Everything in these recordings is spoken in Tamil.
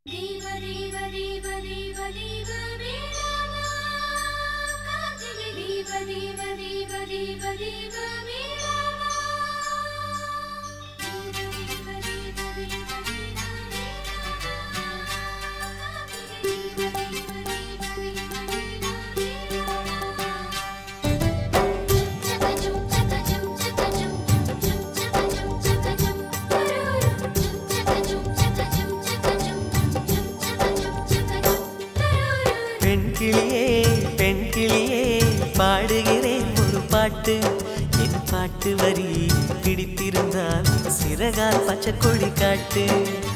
Diva diva diva diva diva milama Karthike diva diva diva diva diva milama Diva diva diva diva diva milama Karthike diva diva diva diva diva பெண்கிளியே பாடுகிறேன் ஒரு பாட்டு என் பாட்டு வரி பிடித்திருந்தால் சிறகால் பச்சைக்கொடி காட்டு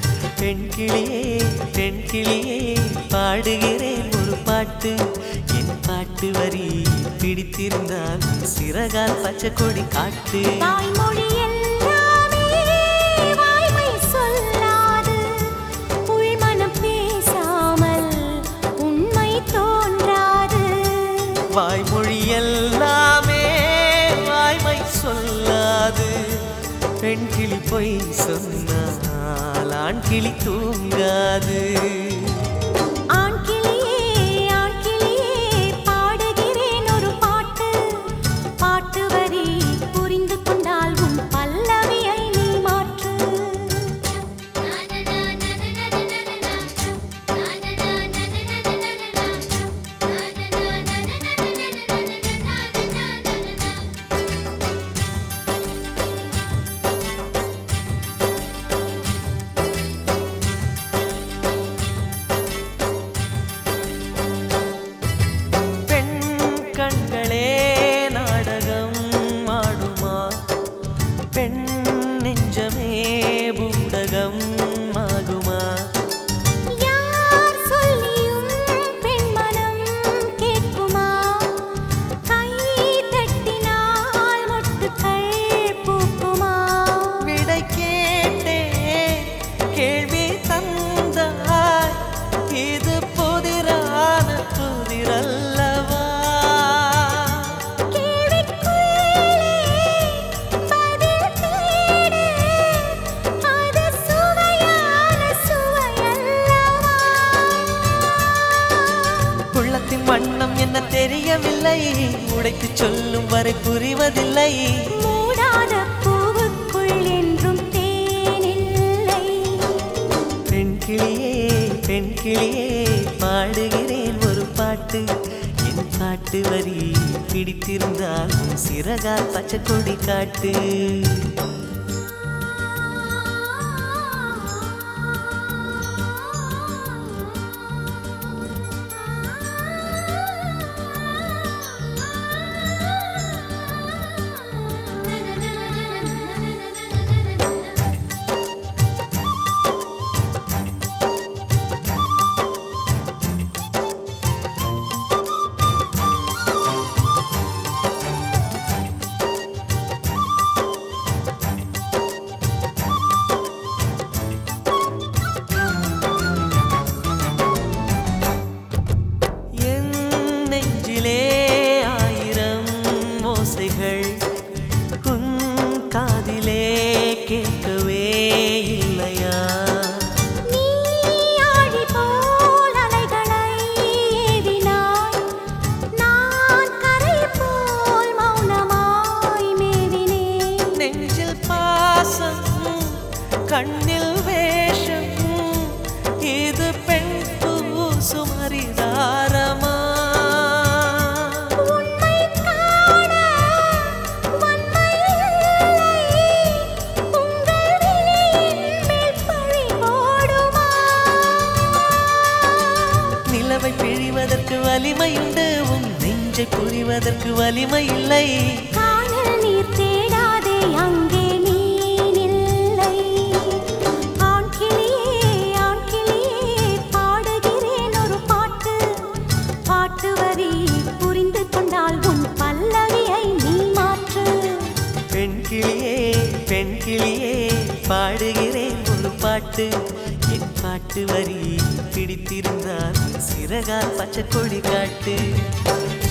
பெண்கிளியே பாடுகிறேன் ஒரு பாட்டு என் பாட்டு வரி பிடித்திருந்தால் சிறகால் பச்சைக்கொடி காட்டு வாய்மொழி எல்லாமே வாய்மை சொல்லாது பெண்கிளி பொய் சொன்னால் ஆண்கிளி தூங்காது பாடுகிறேன் ஒரு பாட்டு பாட்டு வரி புரிந்து கொண்டால் உன் பல்லவியை நீ மாற்று கண்களே நாடகம் ஆடுமா பெண் நெஞ்சமே பூடகம் ஆகுமா யார் சொல்லியும் பெண் மனம் கேட்குமா கை தட்டினால் மொட்டுக்கள் பூக்குமா விடை கேட்டே கேள்வி தந்தாய் இது புதிரான புதிரல்லவா உள்ளத்தின் வண்ணம் என்ன தெரியவில்லை உடைத்து சொல்லும் வரை புரிவதில்லை மூடாத பூவுக்குள் என்றும் தேனில்லை பெண்கிளியே பாடுகிறேன் ஒரு பாட்டு என் பாட்டு வரி பிடித்திருந்தால் சிறகால் பச்சைக்கொடி காட்டு ஆயிரம் ஓசைகள் உன் காதிலே கேட்கவே இல்லையா நீ ஆழி போல் அலைகளை ஏவினாய் நான் கரை போல் மௌனமாய் மேவினேன் நெஞ்சில் பாசம் கண்ணில் வேஷம் இது பெண் பூசும் அரிதாரமா நிலவை பிழிவதற்கு வலிமையுண்டு உன் நெஞ்சை புரிவதற்கு வலிமை இல்லை காணல் நீர் தேடாதே அங்கே நீனில்லை ஆண் கிளியே பாடுகிறேன் ஒரு பாட்டு பாட்டு வரி புரிந்து கொண்டால் உன் பல்லவியை நீ மாற்று பெண்கிளியே பாடுகிறேன் ஒரு பாட்டு என் பாட்டு வரி பிடித்திருந்தால் சிறகால் பச்சைக்கொடி காட்டு